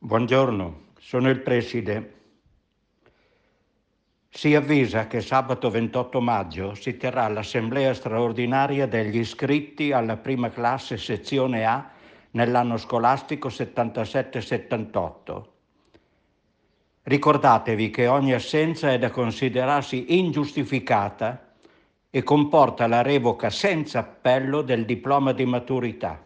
Buongiorno, sono il preside. Si avvisa che sabato 28 maggio si terrà l'assemblea straordinaria degli iscritti alla prima classe sezione A nell'anno scolastico 77-78. Ricordatevi che ogni assenza è da considerarsi ingiustificata e comporta la revoca senza appello del diploma di maturità.